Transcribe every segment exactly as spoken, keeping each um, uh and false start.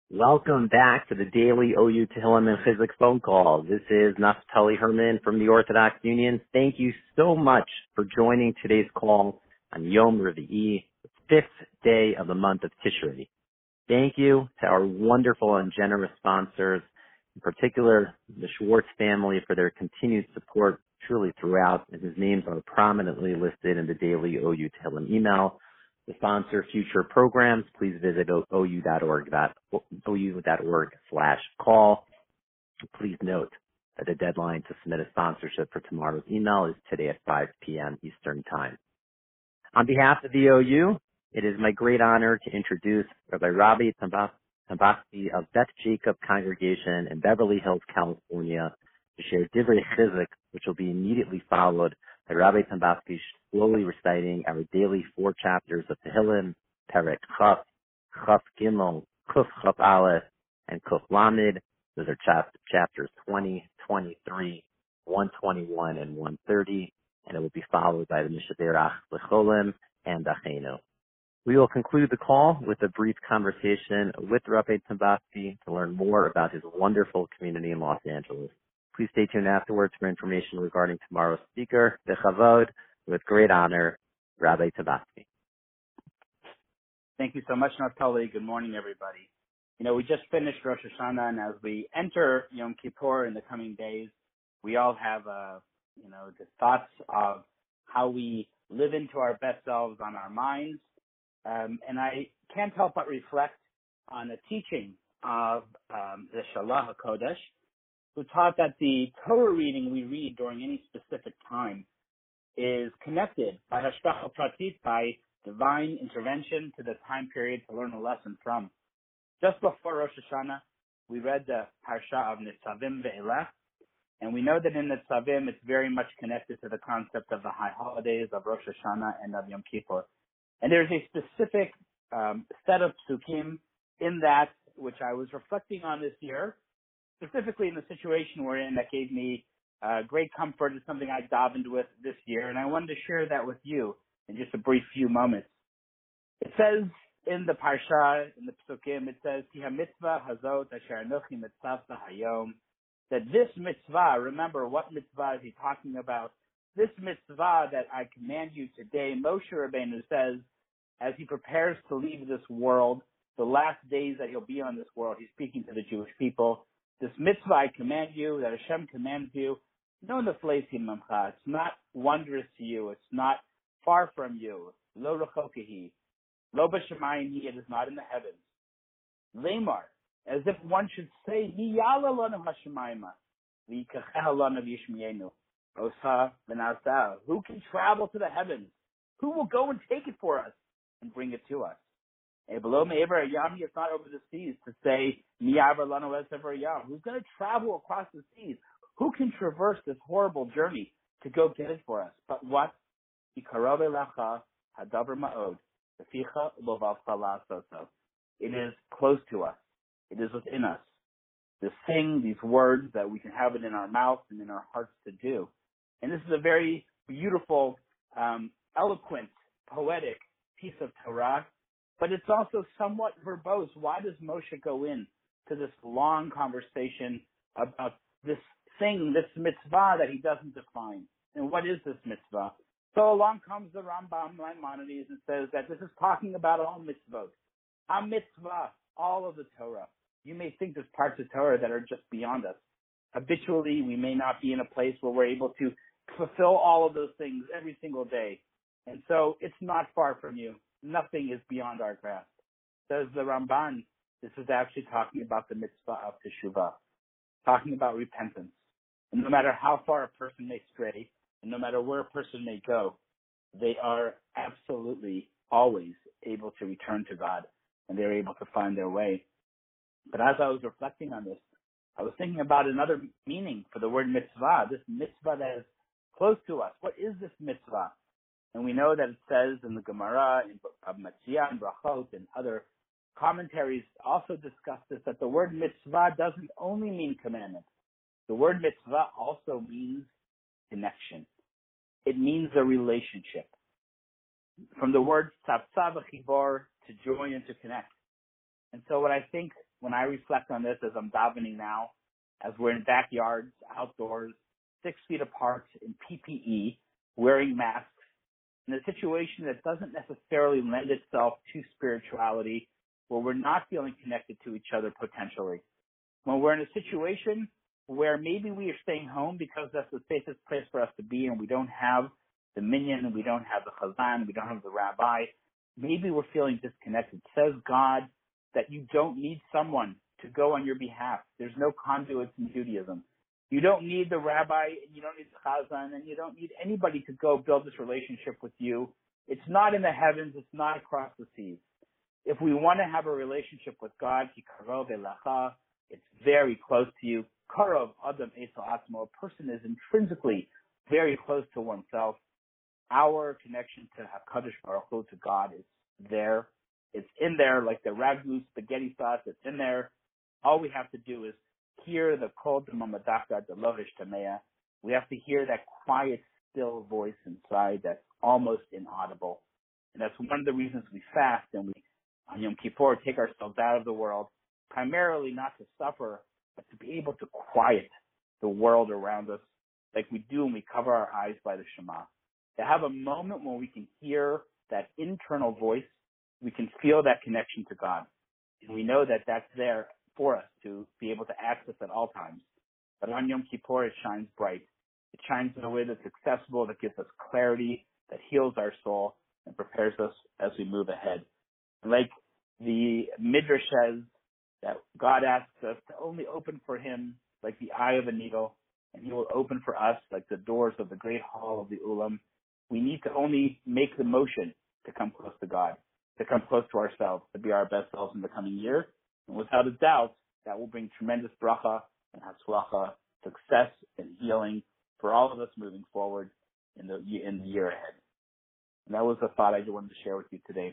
Welcome back to the daily O U Tehillim and Chizuk phone call. This is Naftali Herman from the Orthodox Union. Thank you so much for joining today's call on Yom Revi'i, the fifth day of the month of Tishrei. Thank you to our wonderful and generous sponsors, in particular the Schwartz family, for their continued support truly throughout, and whose names are prominently listed in the daily O U Tehillim email. To sponsor future programs, please visit O U dot org, O U dot org slash call. Please note that the deadline to submit a sponsorship for tomorrow's email is today at five p.m. Eastern Time. On behalf of the O U, it is my great honor to introduce Rabbi Rabbi Tambasky of Beth Jacob Congregation in Beverly Hills, California, to share Divrei Chizuk, which will be immediately followed by Rabbi Tambasky slowly reciting our daily four chapters of Tehillim, Perek Chaf, Chaf Gimel, Kuf Chaf Aleph, and Kuf Lamed. Those are chap- chapters twenty, twenty-three, one twenty-one, and one thirty, and it will be followed by the Mishaberach L'Cholim and Achenu. We will conclude the call with a brief conversation with Rabbi Tambasky to learn more about his wonderful community in Los Angeles. Please stay tuned afterwards for information regarding tomorrow's speaker, the Chavod. With great honor, Rabbi Tambasky. Thank you so much, Naftali. Good morning, everybody. You know, we just finished Rosh Hashanah, and as we enter Yom Kippur in the coming days, we all have, uh, you know, the thoughts of how we live into our best selves on our minds. Um, and I can't help but reflect on a teaching of um, the Shalah HaKodesh, who taught that the Torah reading we read during any specific time is connected by Hashgacha Pratit, by divine intervention to the time period to learn a lesson from. Just before Rosh Hashanah, we read the Parsha of Nitzavim Ve'elech, and we know that in Nitzavim it's very much connected to the concept of the high holidays of Rosh Hashanah and of Yom Kippur. And there's a specific um, set of psukim in that which I was reflecting on this year, specifically in the situation we're in, that gave me uh, great comfort. It's something I davened with this year, and I wanted to share that with you in just a brief few moments. It says in the Parsha, in the Psukim, it says, Ki ha-mitzvah hazot asher anochi mitzavta hayom, that this mitzvah, remember, what mitzvah is he talking about? This mitzvah that I command you today, Moshe Rabbeinu says, as he prepares to leave this world, the last days that he'll be on this world, he's speaking to the Jewish people. This mitzvah I command you, that Hashem commands you, no nefleisim mamcha. It's not wondrous to you. It's not far from you. Lo rechokehi. Lo b'shamayim hi. It is not in the heavens. Lemar, as if one should say, Mi yala lanu hashemayma, v'yikacheha lanu v'yishmienu. Osa v'nasa. Who can travel to the heavens? Who will go and take it for us and bring it to us? Below me'ever yam, it's not over the seas, to say, Mi yavar lanu esever yam. Who's going to travel across the seas? Who can traverse this horrible journey to go get it for us? But what? Ikarove lacha hadavar ma'od. Teficha lovavcha la'asoso. It is close to us. It is within us. This thing, these words, that we can have it in our mouth and in our hearts to do. And this is a very beautiful, um, eloquent, poetic piece of Torah, but it's also somewhat verbose. Why does Moshe go in to this long conversation about this thing, this mitzvah that he doesn't define? And what is this mitzvah? So along comes the Rambam Maimonides and says that this is talking about all mitzvot. A mitzvah, all of the Torah. You may think there's parts of Torah that are just beyond us. Habitually, we may not be in a place where we're able to fulfill all of those things every single day. And so it's not far from you. Nothing is beyond our grasp. Says the Ramban, this is actually talking about the mitzvah of teshuvah, talking about repentance. And no matter how far a person may stray, and no matter where a person may go, they are absolutely always able to return to God, and they're able to find their way. But as I was reflecting on this, I was thinking about another meaning for the word mitzvah, this mitzvah that is close to us. What is this mitzvah? And we know that it says in the Gemara, in Matziyah and Brachot, and other commentaries also discuss this, that the word mitzvah doesn't only mean commandment. The word mitzvah also means connection. It means a relationship. From the word tzavtzah v'chibor, to join and to connect. And so what I think when I reflect on this as I'm davening now, as we're in backyards, outdoors, six feet apart in P P E, wearing masks, in a situation that doesn't necessarily lend itself to spirituality, where we're not feeling connected to each other potentially. When we're in a situation where maybe we are staying home because that's the safest place for us to be and we don't have the minyan, we don't have the chazan, we don't have the rabbi, maybe we're feeling disconnected. Says God that you don't need someone to go on your behalf. There's no conduits in Judaism. You don't need the rabbi, and you don't need the chazan, and you don't need anybody to go build this relationship with you. It's not in the heavens. It's not across the seas. If we want to have a relationship with God, it's very close to you. Karov Adam Esau Atmo, a person is intrinsically very close to oneself. Our connection to HaKadosh Baruch Hu, to God, is there. It's in there like the ragu spaghetti sauce. It's in there. All we have to do is hear the kol d'mamadaka, the lovish tamea. We have to hear that quiet, still voice inside that's almost inaudible. And that's one of the reasons we fast and we, on Yom Kippur, take ourselves out of the world, primarily not to suffer, but to be able to quiet the world around us like we do when we cover our eyes by the Shema. To have a moment when we can hear that internal voice, we can feel that connection to God. And we know that that's there for us to be able to access at all times. But on Yom Kippur, it shines bright. It shines in a way that's accessible, that gives us clarity, that heals our soul, and prepares us as we move ahead. And like the Midrash says, that God asks us to only open for him like the eye of a needle, and he will open for us like the doors of the great hall of the Ulam. We need to only make the motion to come close to God, to come close to ourselves, to be our best selves in the coming year. And without a doubt, that will bring tremendous bracha and hatzlacha, success and healing for all of us moving forward in the in the year ahead. And that was the thought I wanted to share with you today.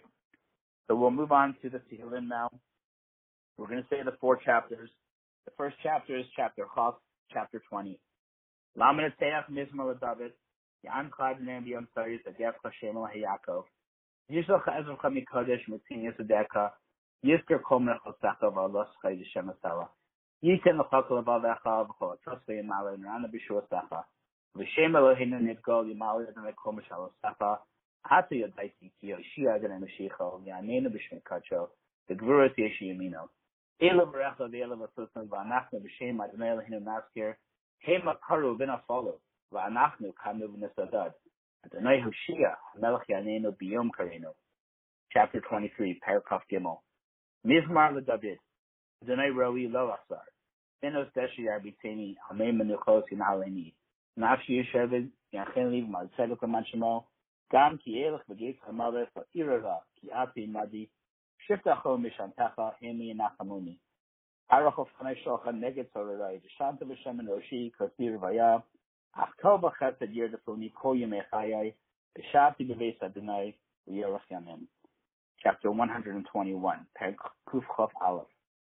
So we'll move on to the Tehillim now. We're going to say the four chapters. The first chapter is chapter Chaf, chapter twenty. Lamed Teach Mizmor David, Yan Chad Ne'em B'Yom Tzarich, Agev Hashem LaYakov, Yisroch Ezracha Mikodesh Mitzin Yisudeka, Yizker Kol Mechosecha V'Alos Chay D'Shem Asela, Yiten L'Chok L'Vavecha V'Chol Tosvei Yimale N'Rana B'Shuasecha, V'Shem Eloheinu Nidgol Yimale Adonai Kol Mishalosecha, Hatu Yodaiti Ki Yoshia Adonai Mashiach V'Yaneinu B'Shem Kacho, V'Gvuras Yeshi Yamino. Ela Barecha V'Ela V'Susan V'Anachnu B'Shem Adonai Eloheinu Maskir, Hema Karu V'Nafolo, V'Anachnu Kanu V'Nesadad, Adonai Hoshia, Melech Yaneinu B'Yom Karenu. Chapter twenty-three, Paragraph Gimel. Mizmar LeDavid, Adonai Roi Lo Asar, Benos Deshi Arbiteni, Hamei Menuchos Yinaleni, Nafshi Yeshevid, Yanchen Liv Malzedek L'Manshemo, Gam Ki Elech V'Geit HaMalech V'Irava, Ki Ati Madi, Shiftacho Mishantecha, Hemi Nachamuni. Arachov Chanei Shochan Neged Sorerai, Deshanta V'Shem Enoshi, Kosir Vaya, Achto B'Chesed Yerdefuni, Kol Yemei Chayai, B'Shavti B'Veis Adonai, V'Yerach Yamim. Chapter one hundred twenty-one, Paragraph Kuf Chof Aleph.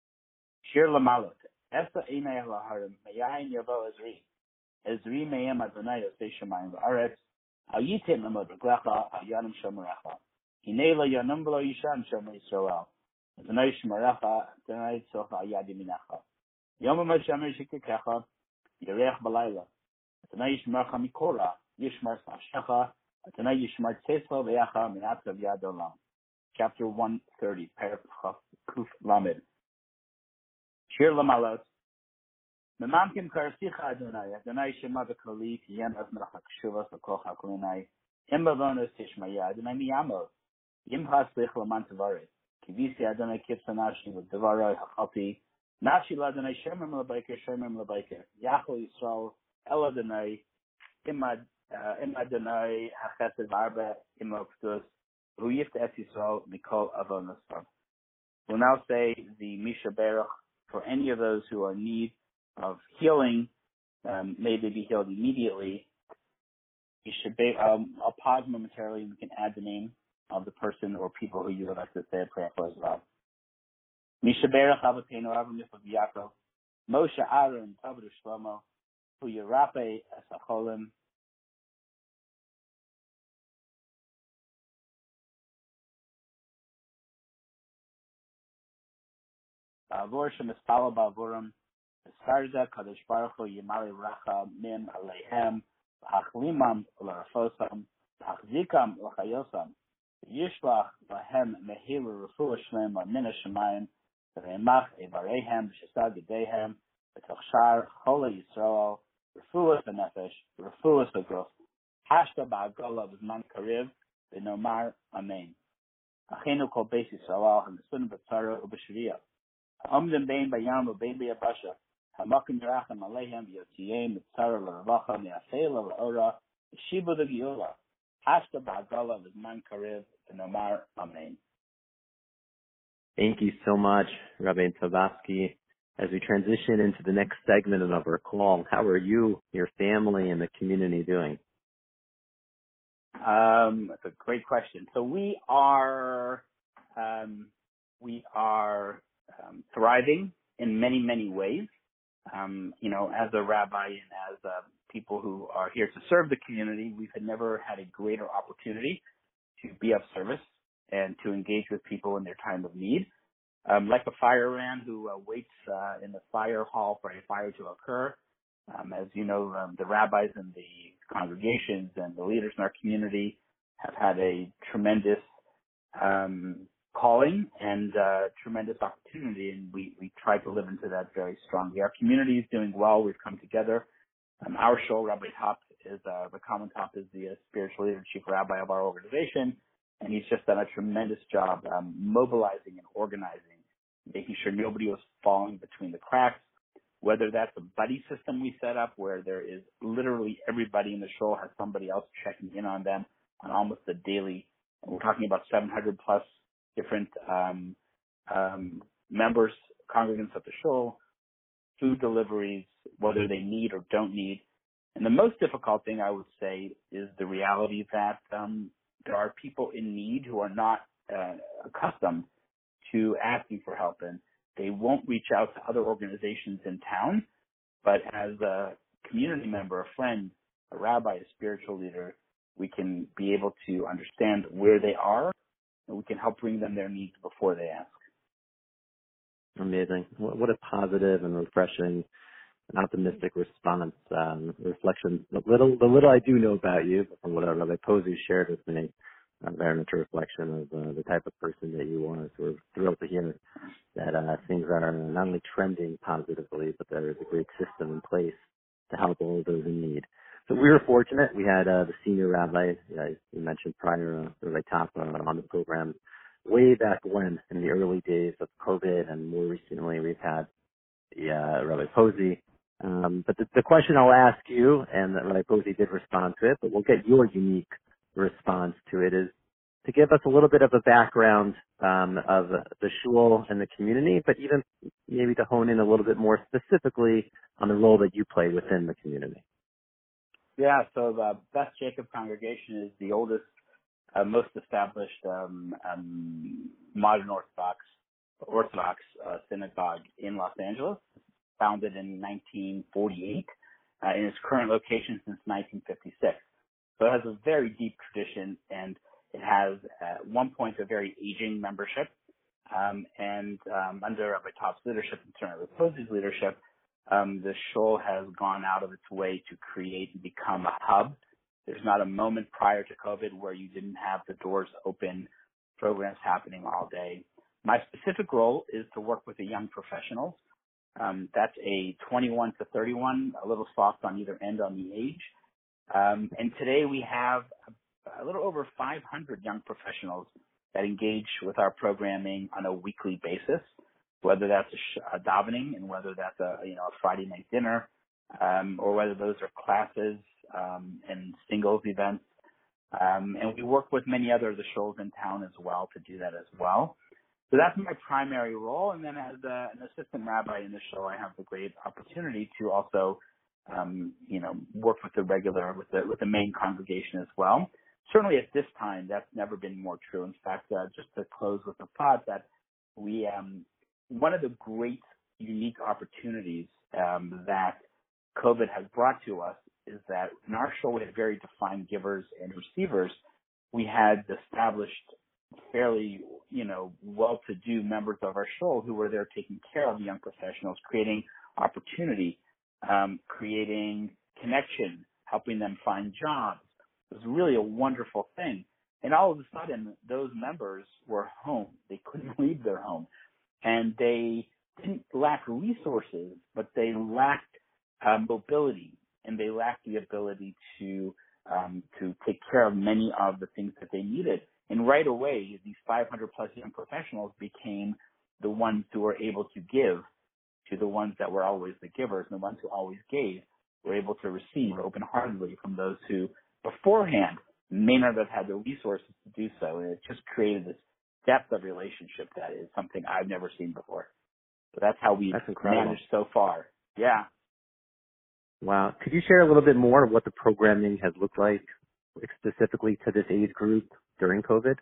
Shir Lamalot, Esa Einay Laharim, Meyayin Yavo Ezri, Ezri Meyem Adonai Yosei Shemayim V'Aretz, Al Yitem Lemod Reglecha, Al Yanim Shomerecha, Hinei Lo Yanum B'Lo Yishan Shomer Yisrael, Adonai Shomerecha, Adonai Tzorcha Al Yad Yaminecha, Yom HaShomer Shikekecha, Yerech B'Layla, Adonai Yishmercha Mikora, Yishmer Sashecha, Adonai Yishmer Tzesva V'Yacha Minatzav Yad Olam. Chapter one thirty, Paragraph Kuf Lamed. Shir Lamalot. Memamkim Karasicha Adonai, Adonai Shema V'Koli, Yem Azmelach HaKshuvas V'Kol HaKolinai, Em Bavonos Tishmaya, Adonai Miyamo, Yim Haslich Laman Tavaret, Kivisi Adonai Kipsanashi V'Devaroi HaChalti, Nashi L'Adonai Shemem L'Baiker, Shemem L'Baiker, Yachol Yisrael, El Adonai, Im Adonai HaChesed V'Arba, Im Oktus, We'll now say the Misha Berach for any of those who are in need of healing. Um, may they be healed immediately. Be, um, I'll pause momentarily and we can add the name of the person or people who you would like to say a prayer for as well. Misha Berach Avatenu Avram Yisrael Yaakov, Moshe Aaron Tavadu Shlomo, Hu Yerape Esacholim, Avor shemispalo ba'avurim, Sarza Kadosh Baruch Hu Yimali Racha Mim Aleihem, Hachlimam Larafosam, Hachzikam Lachayosam, Yishlach Lahem Mehilu Refuah Shlem Min Hashemayim, Reimach Evarehem Shesad Gedehem, B'Tochshar Chola Yisrael, Refuah Benefesh, Refuah Begruf, Hashta Ba'agola B'Zman Kariv, B'Nomar Amen. Achenu Kol Beis Yisrael HaMesunim B'Tzara U'B'Shviyah. Omdim Bein Bayam U'Bein B'Yabasha. Hamakim Yerachem Aleihem Yotziyim Mitzara L'Ravacha Mi'afela L'Ora Yeshibu D'Giyula Hashta Ba'agala V'Zman Karev V'Nomar Amen. Thank you so much, Rabbi Tabasky. As we transition into the next segment of our call, how are you, your family, and the community doing? Um, that's a great question. So we are um, we are um, thriving in many, many ways. Um, you know, as a rabbi and as uh, people who are here to serve the community, we've never had a greater opportunity to be of service and to engage with people in their time of need. Um, like a fireman who uh, waits uh, in the fire hall for a fire to occur. Um, as you know, um, the rabbis and the congregations and the leaders in our community have had a tremendous um, calling and uh, tremendous opportunity, and we, we try to live into that very strongly. Our community is doing well. We've come together. Um, our show, Rabbi Top, is uh, the Common Top is the uh, spiritual leader and chief rabbi of our organization, and he's just done a tremendous job um, mobilizing and organizing, making sure nobody was falling between the cracks, whether that's a buddy system we set up where there is literally everybody in the show has somebody else checking in on them on almost a daily, and we're talking about seven hundred plus different um, um, members, congregants of the show, food deliveries, whether they need or don't need. And the most difficult thing I would say is the reality that um, there are people in need who are not uh, accustomed to asking for help, and they won't reach out to other organizations in town. But as a community member, a friend, a rabbi, a spiritual leader, we can be able to understand where they are, and we can help bring them their needs before they ask. Amazing. What a positive and refreshing and optimistic response, um, reflection. The little, the little I do know about you, from what Rabbi Posey shared with me, uh, very much a reflection of uh, the type of person that you are. So we're thrilled to hear that uh, things are not only trending positively, but there is a great system in place to help all of those in need. So we were fortunate. We had uh, the senior rabbi, uh, you mentioned prior, uh, Rabbi Top, uh, on the program way back when, in the early days of COVID, and more recently we've had the uh, Rabbi Posey. Um, but the, the question I'll ask you, and that Rabbi Posey did respond to it, but we'll get your unique response to it, is to give us a little bit of a background um, of the shul and the community, but even maybe to hone in a little bit more specifically on the role that you play within the community. Yeah, so the Beth Jacob congregation is the oldest, uh, most established um, um, modern Orthodox Orthodox uh, synagogue in Los Angeles, founded in nineteen forty-eight, uh, in its current location since nineteen fifty-six. So it has a very deep tradition, and it has at one point a very aging membership. Um, and um, under Rabbi Top's leadership and certainly Rabbi Posey's leadership, um, the shul has gone out of its way to create and become a hub. There's not a moment prior to COVID where you didn't have the doors open, programs happening all day. My specific role is to work with the young professionals. Um, that's a twenty-one to thirty-one, a little soft on either end on the age. Um, and today we have a, a little over five hundred young professionals that engage with our programming on a weekly basis, whether that's a, sh- a davening and whether that's a, you know, a Friday night dinner, um, or whether those are classes um, and singles events. Um, and we work with many other of the shuls in town as well to do that as well. So that's my primary role. And then as a, an assistant rabbi in the shul, I have the great opportunity to also, um, you know, work with the regular, with the, with the main congregation as well. Certainly at this time, that's never been more true. In fact, uh, just to close with the thought that we, um, one of the great unique opportunities um, that COVID has brought to us is that in our show we had very defined givers and receivers. We had established fairly, you know, well-to-do members of our shoal who were there taking care of the young professionals, creating opportunity, um, creating connection, helping them find jobs. It was really a wonderful thing. And all of a sudden, those members were home. They couldn't leave their home. And they didn't lack resources, but they lacked uh, mobility, and they lacked the ability to um, to take care of many of the things that they needed. And right away, these five hundred plus young professionals became the ones who were able to give to the ones that were always the givers, and the ones who always gave were able to receive open-heartedly from those who beforehand may not have had the resources to do so. And it just created this depth of relationship that is something I've never seen before. So that's how we've That's incredible. managed so far. Yeah. Wow. Could you share a little bit more of what the programming has looked like specifically to this age group during COVID?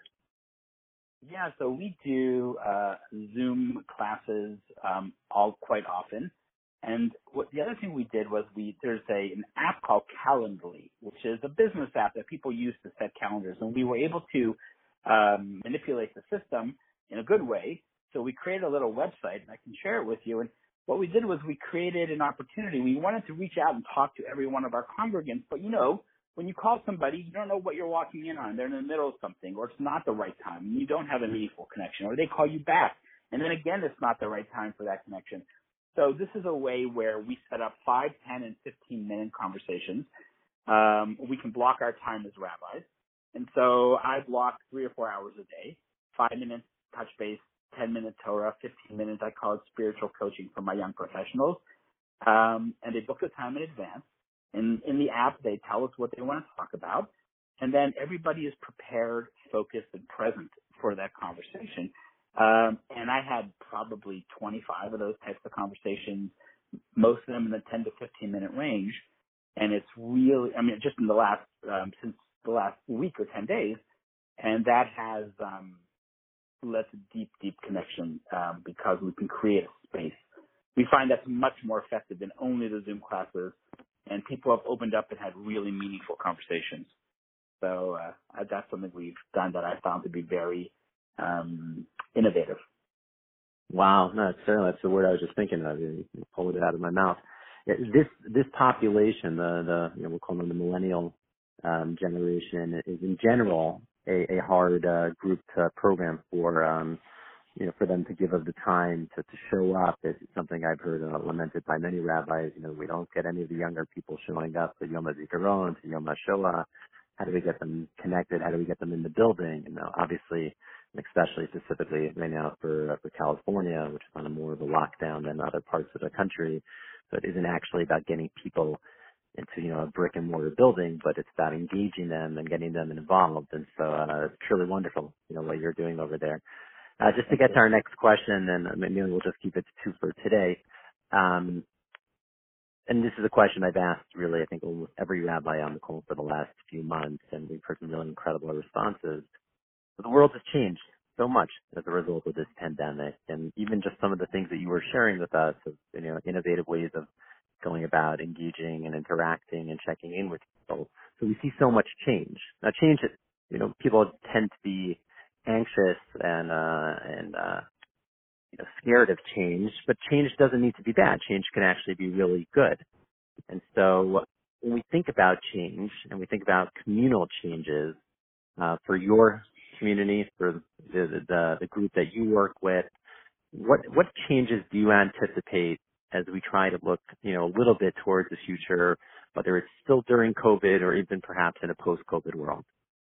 Yeah, so we do uh, Zoom classes um, all quite often. And what, the other thing we did was we there's a an app called Calendly, which is a business app that people use to set calendars. And we were able to um, manipulate the system in a good way. So we created a little website, and I can share it with you. And what we did was we created an opportunity. We wanted to reach out and talk to every one of our congregants, but you know, when you call somebody, you don't know what you're walking in on. They're in the middle of something, or it's not the right time, and you don't have a meaningful connection, or they call you back, and then again, it's not the right time for that connection. So this is a way where we set up five, ten, and fifteen-minute conversations. Um, we can block our time as rabbis. And so I block three or four hours a day, five minutes touch base, ten minute Torah, fifteen minutes, I call it spiritual coaching for my young professionals. Um, and they book the time in advance. In, in the app, they tell us what they want to talk about. And then everybody is prepared, focused, and present for that conversation. Um, and I had probably twenty-five of those types of conversations, most of them in the ten to fifteen minute range. And it's really, I mean, just in the last, um, since the last week or ten days. And that has, um, led to deep, deep connection, um, because we can create a space. We find that's much more effective than only the Zoom classes, and people have opened up and had really meaningful conversations. So uh, that's something we've done that I found to be very um, innovative. Wow, no, certainly that's the word I was just thinking of. You pulled it out of my mouth. Yeah, This this population, the the you know we'll call them the millennial um, generation, is in general a, a hard uh, group to program for um, you know for them to give of the time to, to show up. It's something I've heard uh, lamented by many rabbis. You know, we don't get any of the younger people showing up to Yom HaZikaron, to Yom HaShoah. How do we get them connected? How do we get them in the building? You know, obviously, especially specifically right now for uh, for California, which is on a more of a lockdown than other parts of the country. So it isn't actually about getting people into, you know, a brick and mortar building, but it's about engaging them and getting them involved. And so uh, it's truly wonderful, you know, what you're doing over there. Uh, just to get to our next question, and maybe we'll just keep it to two for today. Um, and this is a question I've asked really, I think, almost every rabbi on the call for the last few months, and we've heard some really incredible responses. But the world has changed so much as a result of this pandemic, and even just some of the things that you were sharing with us of, you know, innovative ways of going about engaging and interacting and checking in with people. So we see so much change. Now, change, you know, people tend to be anxious and uh, and uh, you know, scared of change, but change doesn't need to be bad. Change can actually be really good. And so when we think about change and we think about communal changes uh, for your community, for the, the the group that you work with, what what changes do you anticipate as we try to look, you know, a little bit towards the future, whether it's still during COVID or even perhaps in a post-COVID world?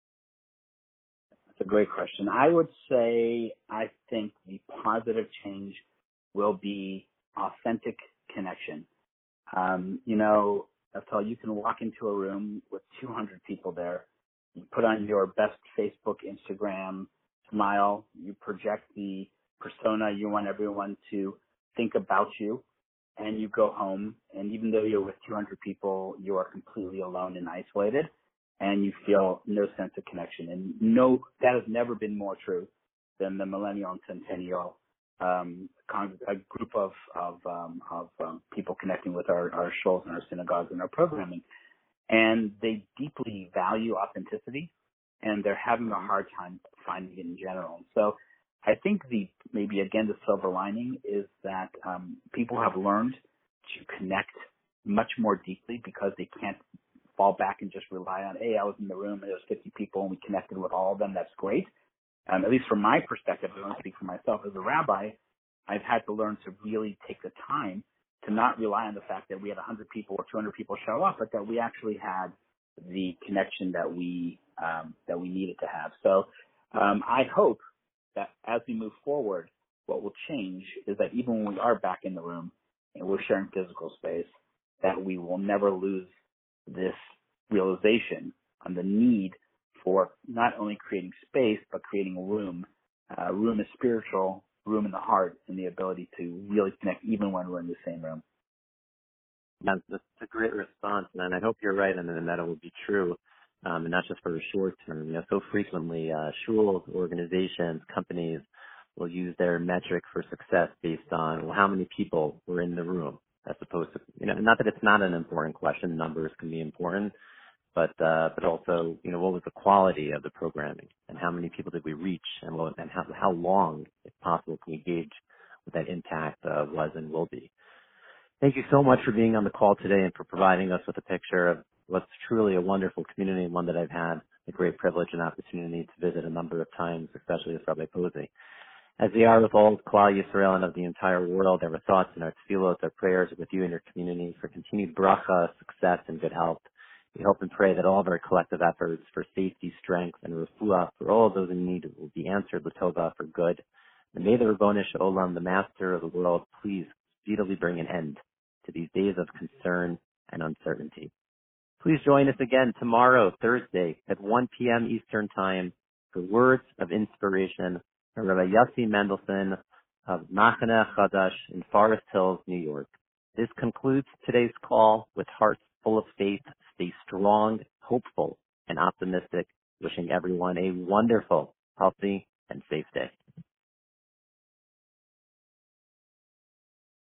That's a great question. I would say I think the positive change will be authentic connection. Um, you know, that's all. You can walk into a room with two hundred people there. You put on your best Facebook, Instagram smile. You project the persona you want everyone to think about you, and you go home. And even though you're with two hundred people, you are completely alone and isolated, and you feel no sense of connection. And no, that has never been more true than the millennial and centennial um, con- a group of of, um, of um, people connecting with our, our shuls and our synagogues and our programming. And they deeply value authenticity, and they're having a hard time finding it in general. So I think the maybe again the silver lining is that um, people have learned to connect much more deeply because they can't fall back and just rely on, hey, I was in the room and there was fifty people and we connected with all of them. That's great. Um, at least from my perspective, I don't speak for myself as a rabbi, I've had to learn to really take the time to not rely on the fact that we had one hundred people or two hundred people show up, but that we actually had the connection that we um, that we needed to have. So um, I hope that as we move forward, what will change is that even when we are back in the room and we're sharing physical space, that we will never lose this realization on the need for not only creating space, but creating room. Uh, room is spiritual, room in the heart, and the ability to really connect even when we're in the same room. That's, that's a great response, and I hope you're right, and, and that it will be true, um, and not just for the short term. You know, so frequently, uh, schools, organizations, companies will use their metric for success based on, well, how many people were in the room, as opposed to, you know, not that it's not an important question. Numbers can be important, but uh, but also, you know, what was the quality of the programming, and how many people did we reach, and what, and how how long, if possible, can we gauge what that impact uh, was and will be. Thank you so much for being on the call today and for providing us with a picture of what's truly a wonderful community, and one that I've had the great privilege and opportunity to visit a number of times, especially with Rabbi Posey. As we are with all of Klal Yisrael and of the entire world, our thoughts and our tefillos, our prayers are with you and your community for continued bracha, success, and good health. We hope and pray that all of our collective efforts for safety, strength, and refuah for all of those in need will be answered l'tova for good. And may the Ribono Shel Olam, the Master of the world, please speedily bring an end to these days of concern and uncertainty. Please join us again tomorrow, Thursday, at one p.m. Eastern Time for Words of Inspiration from Rabbi Yossi Mendelson of Machane Chadash in Forest Hills, New York. This concludes today's call with hearts full of faith. Stay strong, hopeful, and optimistic. Wishing everyone a wonderful, healthy,